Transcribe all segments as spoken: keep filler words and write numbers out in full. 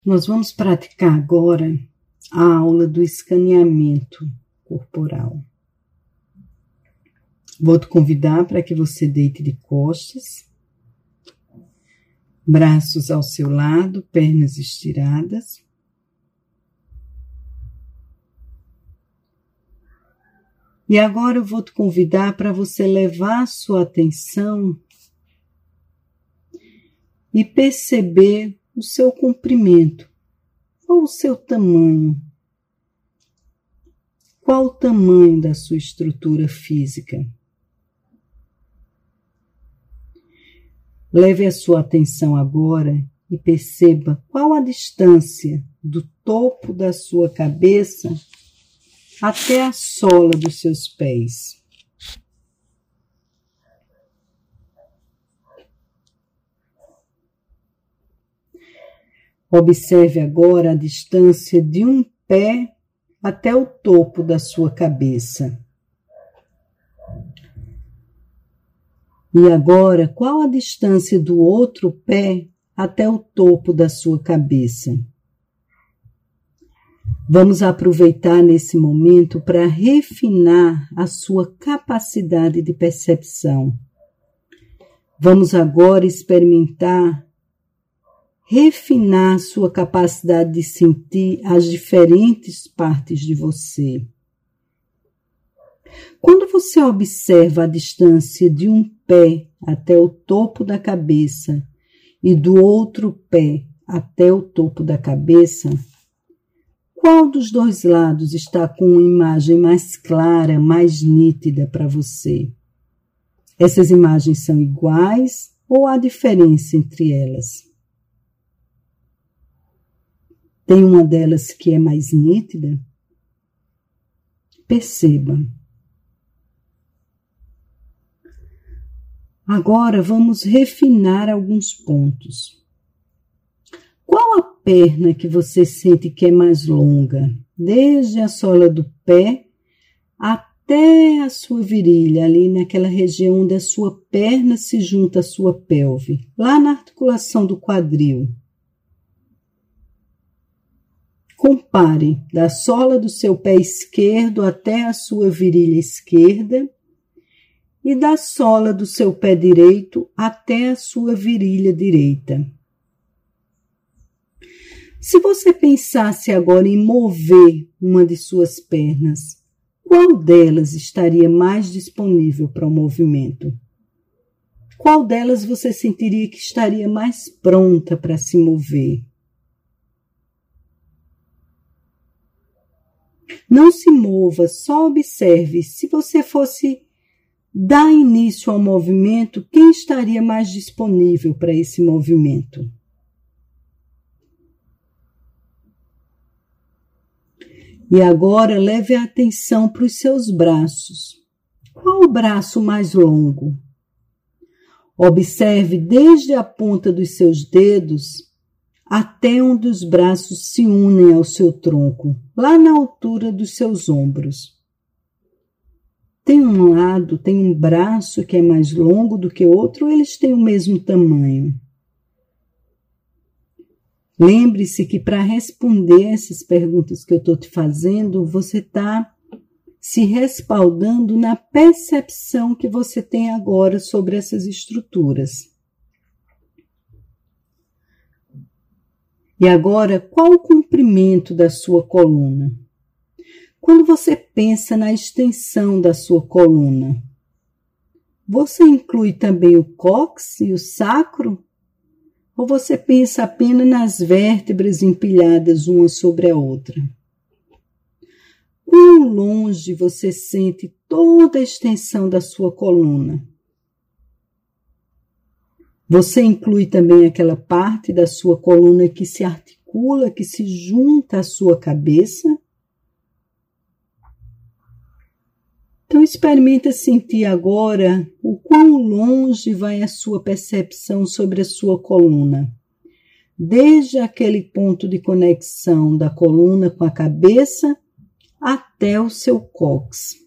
Nós vamos praticar agora a aula do escaneamento corporal. Vou te convidar para que você deite de costas, braços ao seu lado, pernas estiradas. E agora eu vou te convidar para você levar a sua atenção e perceber o seu comprimento, ou o seu tamanho. Qual o tamanho da sua estrutura física? Leve a sua atenção agora e perceba qual a distância do topo da sua cabeça até a sola dos seus pés. Observe agora a distância de um pé até o topo da sua cabeça. E agora, qual a distância do outro pé até o topo da sua cabeça? Vamos aproveitar nesse momento para refinar a sua capacidade de percepção. Vamos agora experimentar refinar sua capacidade de sentir as diferentes partes de você. Quando você observa a distância de um pé até o topo da cabeça e do outro pé até o topo da cabeça, qual dos dois lados está com uma imagem mais clara, mais nítida para você? Essas imagens são iguais ou há diferença entre elas? Tem uma delas que é mais nítida? Perceba. Agora vamos refinar alguns pontos. Qual a perna que você sente que é mais longa? Desde a sola do pé até a sua virilha, ali naquela região onde a sua perna se junta à sua pelve, lá na articulação do quadril. Compare da sola do seu pé esquerdo até a sua virilha esquerda e da sola do seu pé direito até a sua virilha direita. Se você pensasse agora em mover uma de suas pernas, qual delas estaria mais disponível para o movimento? Qual delas você sentiria que estaria mais pronta para se mover? Não se mova, só observe. Se você fosse dar início ao movimento, quem estaria mais disponível para esse movimento? E agora leve a atenção para os seus braços. Qual o braço mais longo? Observe desde a ponta dos seus dedos até onde os braços se unem ao seu tronco, lá na altura dos seus ombros. Tem um lado, tem um braço que é mais longo do que o outro, ou eles têm o mesmo tamanho? Lembre-se que para responder essas perguntas que eu estou te fazendo, você está se respaldando na percepção que você tem agora sobre essas estruturas. E agora, qual o comprimento da sua coluna? Quando você pensa na extensão da sua coluna, você inclui também o cóccix e o sacro? Ou você pensa apenas nas vértebras empilhadas uma sobre a outra? Quão longe você sente toda a extensão da sua coluna? Você inclui também aquela parte da sua coluna que se articula, que se junta à sua cabeça? Então, experimenta sentir agora o quão longe vai a sua percepção sobre a sua coluna. Desde aquele ponto de conexão da coluna com a cabeça até o seu cóccix.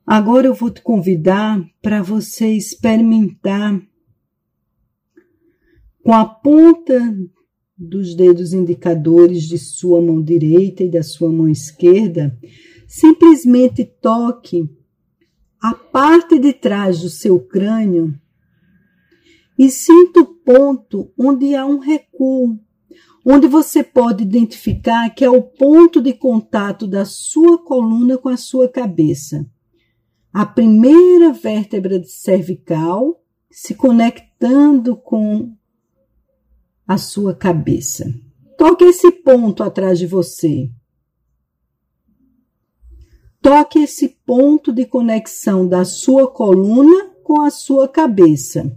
Agora eu vou te convidar para você experimentar com a ponta dos dedos indicadores de sua mão direita e da sua mão esquerda, simplesmente toque a parte de trás do seu crânio e sinta o ponto onde há um recuo, onde você pode identificar que é o ponto de contato da sua coluna com a sua cabeça. A primeira vértebra cervical se conectando com a sua cabeça. Toque esse ponto atrás de você. Toque esse ponto de conexão da sua coluna com a sua cabeça.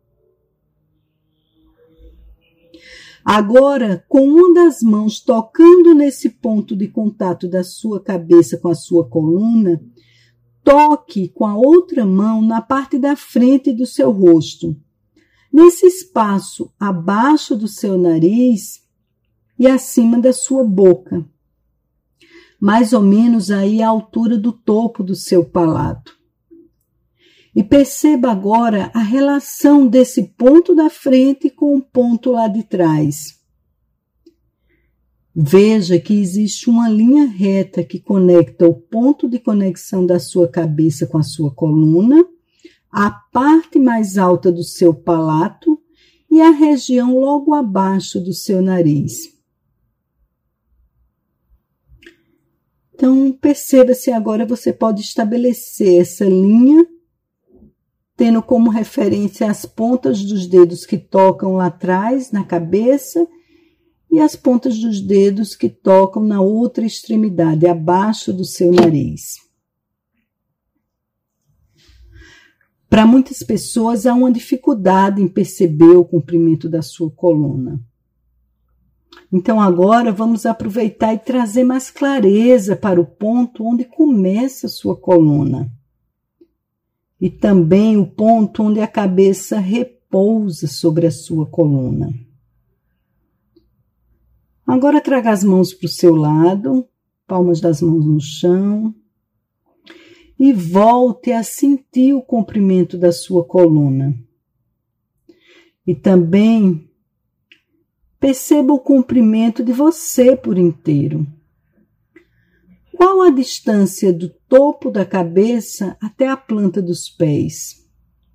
Agora, com uma das mãos tocando nesse ponto de contato da sua cabeça com a sua coluna, toque com a outra mão na parte da frente do seu rosto. Nesse espaço abaixo do seu nariz e acima da sua boca, mais ou menos aí à altura do topo do seu palato. E perceba agora a relação desse ponto da frente com o ponto lá de trás. Veja que existe uma linha reta que conecta o ponto de conexão da sua cabeça com a sua coluna, a parte mais alta do seu palato e a região logo abaixo do seu nariz. Então, perceba se agora você pode estabelecer essa linha, tendo como referência as pontas dos dedos que tocam lá atrás, na cabeça, e as pontas dos dedos que tocam na outra extremidade, abaixo do seu nariz. Para muitas pessoas há uma dificuldade em perceber o comprimento da sua coluna. Então agora vamos aproveitar e trazer mais clareza para o ponto onde começa a sua coluna. E também o ponto onde a cabeça repousa sobre a sua coluna. Agora traga as mãos para o seu lado, palmas das mãos no chão. E volte a sentir o comprimento da sua coluna. E também perceba o comprimento de você por inteiro. Qual a distância do topo da cabeça até a planta dos pés?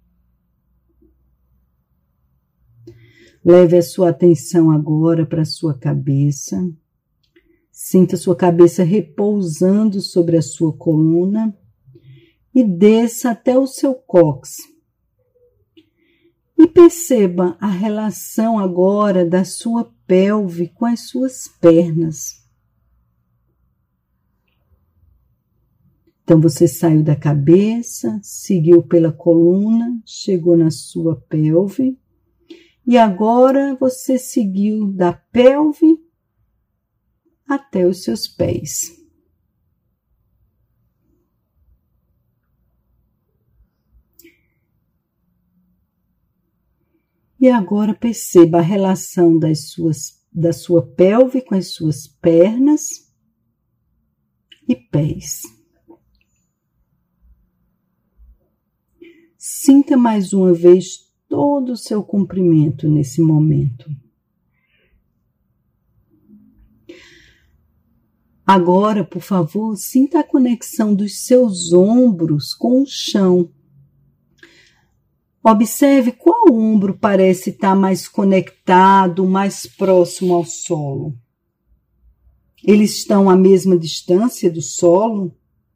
Leve a sua atenção agora para a sua cabeça. Sinta a sua cabeça repousando sobre a sua coluna. E desça até o seu cóccix. E perceba a relação agora da sua pelve com as suas pernas. Então você saiu da cabeça, seguiu pela coluna, chegou na sua pelve. E agora você seguiu da pelve até os seus pés. E agora perceba a relação das suas, da sua pelve com as suas pernas e pés. Sinta mais uma vez todo o seu comprimento nesse momento. Agora, por favor, sinta a conexão dos seus ombros com o chão. Observe qual ombro parece estar mais conectado, mais próximo ao solo. Eles estão à mesma distância do solo?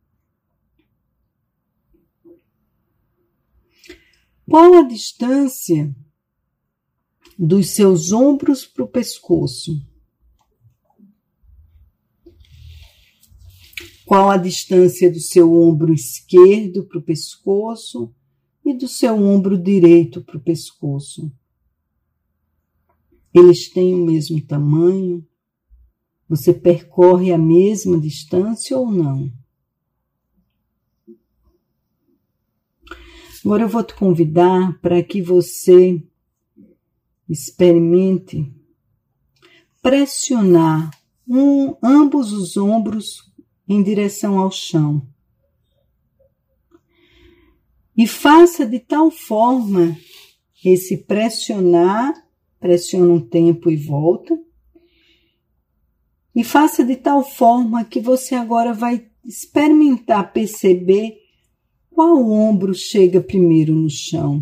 Qual a distância dos seus ombros para o pescoço? Qual a distância do seu ombro esquerdo para o pescoço e do seu ombro direito para o pescoço? Eles têm o mesmo tamanho? Você percorre a mesma distância ou não? Agora eu vou te convidar para que você experimente pressionar um, ambos os ombros em direção ao chão. E faça de tal forma esse pressionar, pressiona um tempo e volta. E faça de tal forma que você agora vai experimentar perceber qual ombro chega primeiro no chão.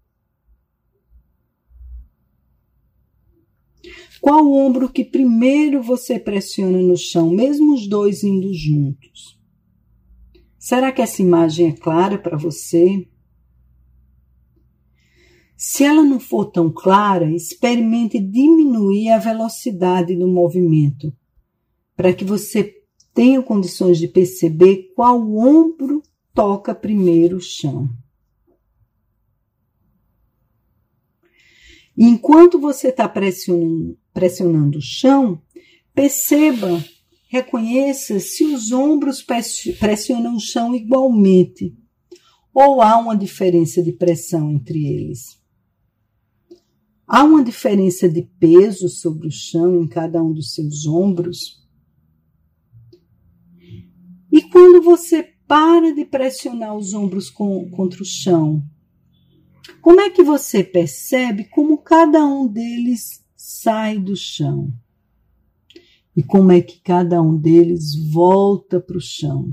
Qual ombro que primeiro você pressiona no chão, mesmo os dois indo juntos? Será que essa imagem é clara para você? Se ela não for tão clara, experimente diminuir a velocidade do movimento, para que você tenha condições de perceber qual ombro toca primeiro o chão. Enquanto você está pressionando, pressionando o chão, perceba, reconheça se os ombros pressionam o chão igualmente ou há uma diferença de pressão entre eles. Há uma diferença de peso sobre o chão em cada um dos seus ombros? E quando você para de pressionar os ombros com, contra o chão, como é que você percebe como cada um deles sai do chão? E como é que cada um deles volta para o chão?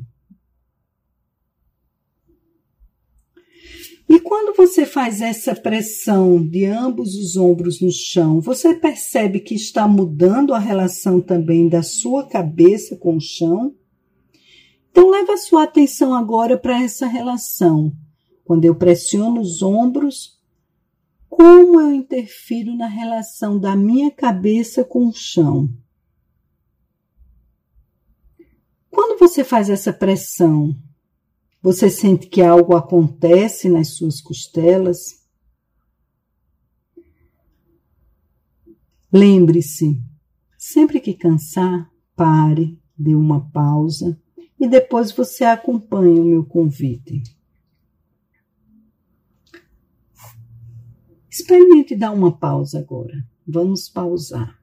E quando você faz essa pressão de ambos os ombros no chão, você percebe que está mudando a relação também da sua cabeça com o chão? Então, leve a sua atenção agora para essa relação. Quando eu pressiono os ombros, como eu interfiro na relação da minha cabeça com o chão? Quando você faz essa pressão, você sente que algo acontece nas suas costelas? Lembre-se, sempre que cansar, pare, dê uma pausa e depois você acompanha o meu convite. Experimente dar uma pausa agora. Vamos pausar.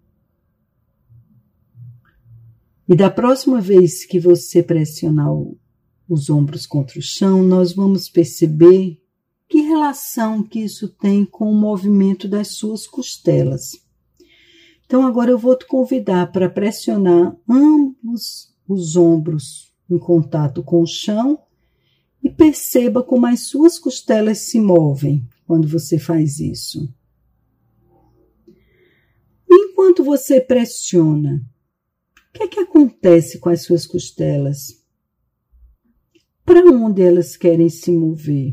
E da próxima vez que você pressionar os ombros contra o chão, nós vamos perceber que relação que isso tem com o movimento das suas costelas. Então agora eu vou te convidar para pressionar ambos os ombros em contato com o chão e perceba como as suas costelas se movem quando você faz isso. Enquanto você pressiona, o que é que acontece com as suas costelas? Para onde elas querem se mover?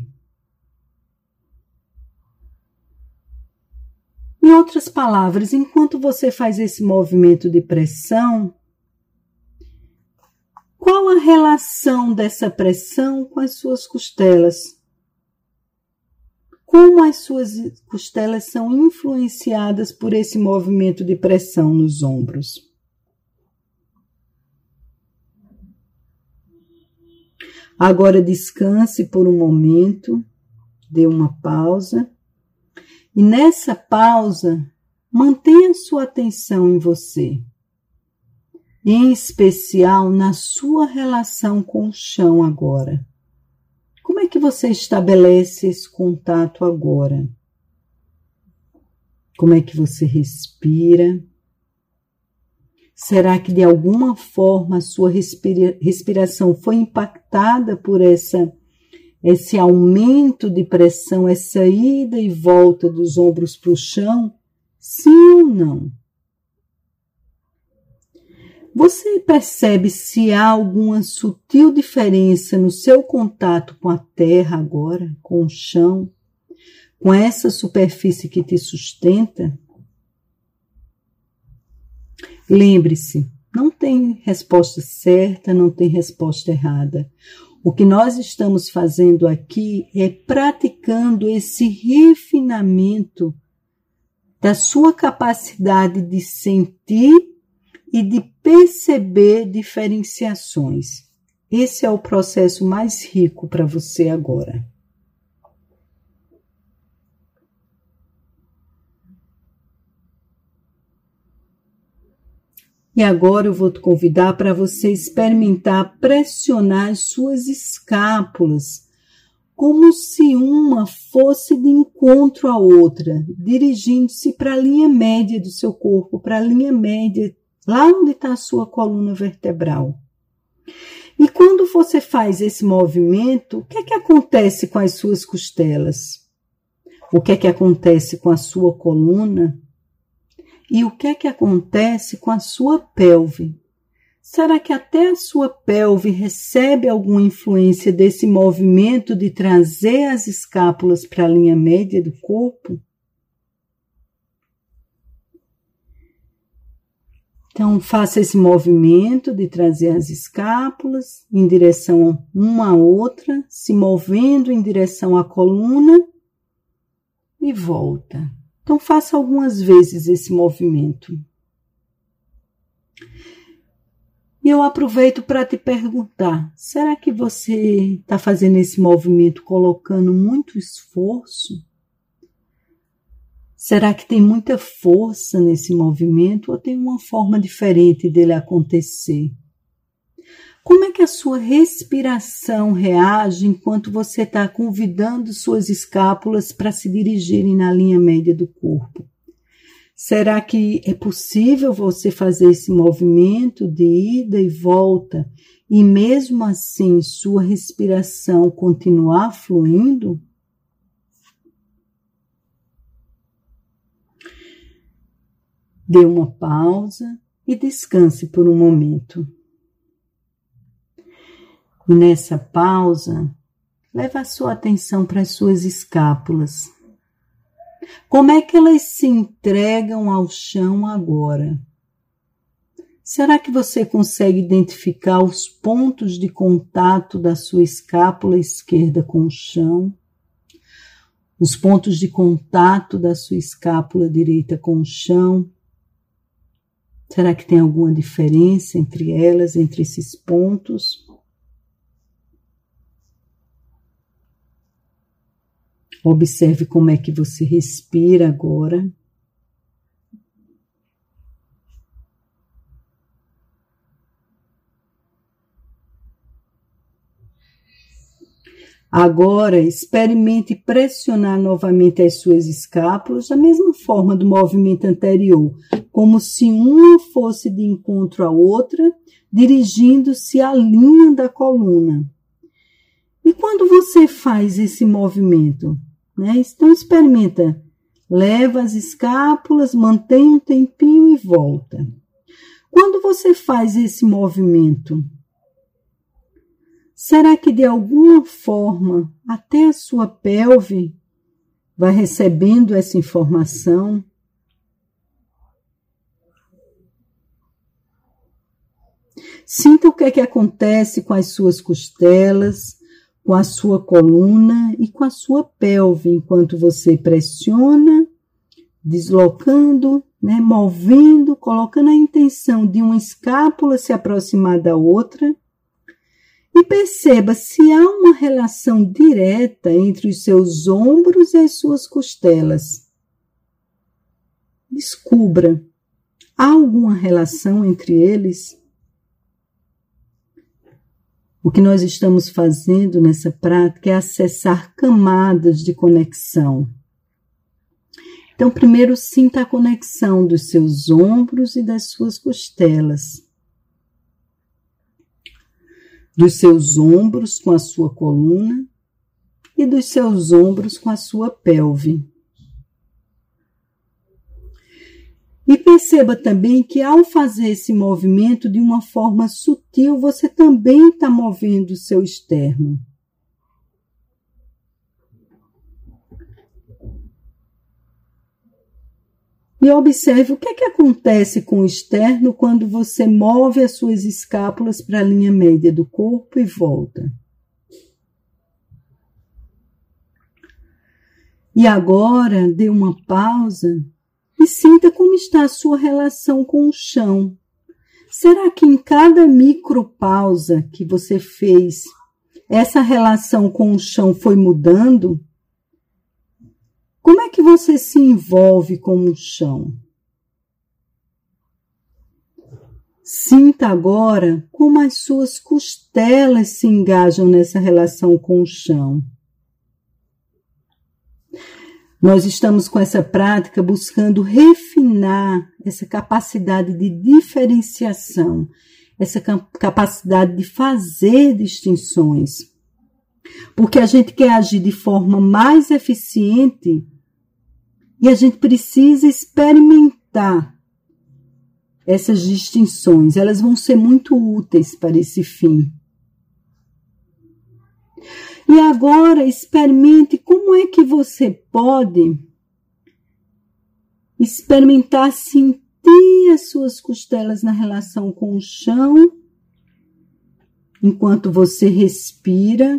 Em outras palavras, enquanto você faz esse movimento de pressão, qual a relação dessa pressão com as suas costelas? Como as suas costelas são influenciadas por esse movimento de pressão nos ombros? Agora descanse por um momento, dê uma pausa. E nessa pausa, mantenha sua atenção em você. Em especial na sua relação com o chão agora. Como é que você estabelece esse contato agora? Como é que você respira? Será que de alguma forma a sua respira- respiração foi impactada por essa, esse aumento de pressão, essa ida e volta dos ombros para o chão? Sim ou não? Você percebe se há alguma sutil diferença no seu contato com a terra agora, com o chão, com essa superfície que te sustenta? Lembre-se, não tem resposta certa, não tem resposta errada. O que nós estamos fazendo aqui é praticando esse refinamento da sua capacidade de sentir e de perceber diferenciações. Esse é o processo mais rico para você agora. E agora eu vou te convidar para você experimentar pressionar as suas escápulas, como se uma fosse de encontro à outra, dirigindo-se para a linha média do seu corpo, para a linha média, lá onde está a sua coluna vertebral. E quando você faz esse movimento, o que é que acontece com as suas costelas? O que é que acontece com a sua coluna? E o que é que acontece com a sua pelve? Será que até a sua pelve recebe alguma influência desse movimento de trazer as escápulas para a linha média do corpo? Então, faça esse movimento de trazer as escápulas em direção uma à outra, se movendo em direção à coluna e volta. Então, faça algumas vezes esse movimento. E eu aproveito para te perguntar, será que você está fazendo esse movimento colocando muito esforço? Será que tem muita força nesse movimento ou tem uma forma diferente dele acontecer? Como é que a sua respiração reage enquanto você está convidando suas escápulas para se dirigirem na linha média do corpo? Será que é possível você fazer esse movimento de ida e volta e mesmo assim sua respiração continuar fluindo? Dê uma pausa e descanse por um momento. E nessa pausa, leve a sua atenção para as suas escápulas. Como é que elas se entregam ao chão agora? Será que você consegue identificar os pontos de contato da sua escápula esquerda com o chão? Os pontos de contato da sua escápula direita com o chão? Será que tem alguma diferença entre elas, entre esses pontos? Observe como é que você respira agora. Agora, experimente pressionar novamente as suas escápulas da mesma forma do movimento anterior, como se uma fosse de encontro à outra, dirigindo-se à linha da coluna. E quando você faz esse movimento, né? Então experimenta, leva as escápulas, mantém um tempinho e volta. Quando você faz esse movimento, será que de alguma forma até a sua pelve vai recebendo essa informação? Sinta o que é que acontece com as suas costelas, com a sua coluna e com a sua pelve, enquanto você pressiona, deslocando, né, movendo, colocando a intenção de uma escápula se aproximar da outra. E perceba se há uma relação direta entre os seus ombros e as suas costelas. Descubra, há alguma relação entre eles? O que nós estamos fazendo nessa prática é acessar camadas de conexão. Então, primeiro, sinta a conexão dos seus ombros e das suas costelas. Dos seus ombros com a sua coluna e dos seus ombros com a sua pelve. E perceba também que ao fazer esse movimento de uma forma sutil, você também está movendo o seu externo. E observe o que é que acontece com o externo quando você move as suas escápulas para a linha média do corpo e volta. E agora, dê uma pausa e sinta como está a sua relação com o chão. Será que em cada micropausa que você fez, essa relação com o chão foi mudando? Como é que você se envolve com o chão? Sinta agora como as suas costelas se engajam nessa relação com o chão. Nós estamos com essa prática buscando refinar essa capacidade de diferenciação, essa capacidade de fazer distinções. Porque a gente quer agir de forma mais eficiente e a gente precisa experimentar essas distinções. Elas vão ser muito úteis para esse fim. E agora experimente como é que você pode experimentar sentir as suas costelas na relação com o chão, enquanto você respira.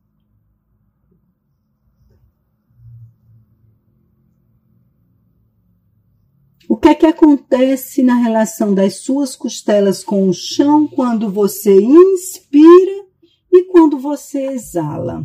O que é que acontece na relação das suas costelas com o chão quando você inspira e quando você exala?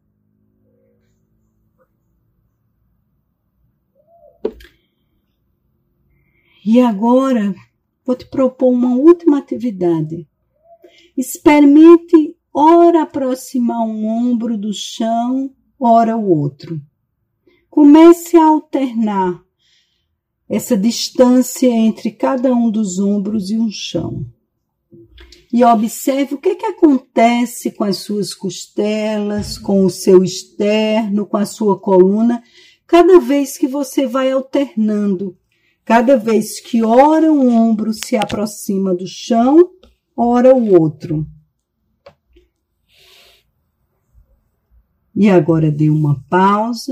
E agora, vou te propor uma última atividade. Experimente, ora aproximar um ombro do chão, ora o outro. Comece a alternar essa distância entre cada um dos ombros e o chão. E observe o que, que acontece com as suas costelas, com o seu externo, com a sua coluna, cada vez que você vai alternando. Cada vez que ora um ombro se aproxima do chão, ora o outro. E agora dê uma pausa.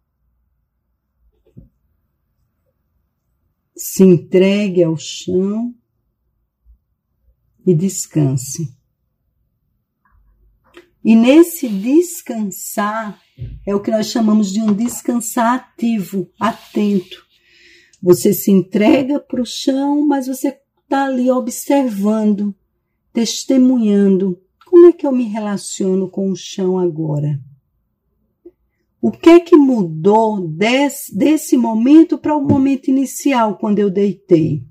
Se entregue ao chão e descanse. E nesse descansar, é o que nós chamamos de um descansar ativo, atento. Você se entrega para o chão, mas você está ali observando, testemunhando. Como é que eu me relaciono com o chão agora? O que é que mudou desse, desse momento para o momento inicial, quando eu deitei?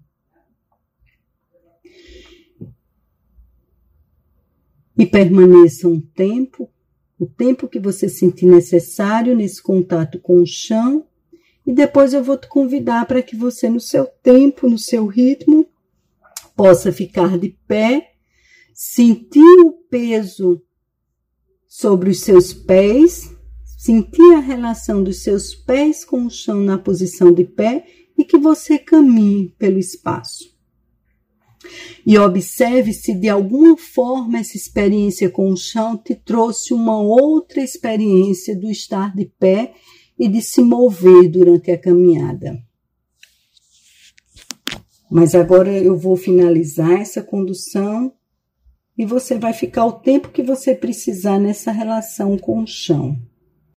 E permaneça um tempo, o tempo que você sentir necessário nesse contato com o chão, e depois eu vou te convidar para que você, no seu tempo, no seu ritmo, possa ficar de pé, sentir o peso sobre os seus pés, sentir a relação dos seus pés com o chão na posição de pé e que você caminhe pelo espaço. E observe se de alguma forma essa experiência com o chão te trouxe uma outra experiência do estar de pé e de se mover durante a caminhada. Mas agora eu vou finalizar essa condução e você vai ficar o tempo que você precisar nessa relação com o chão.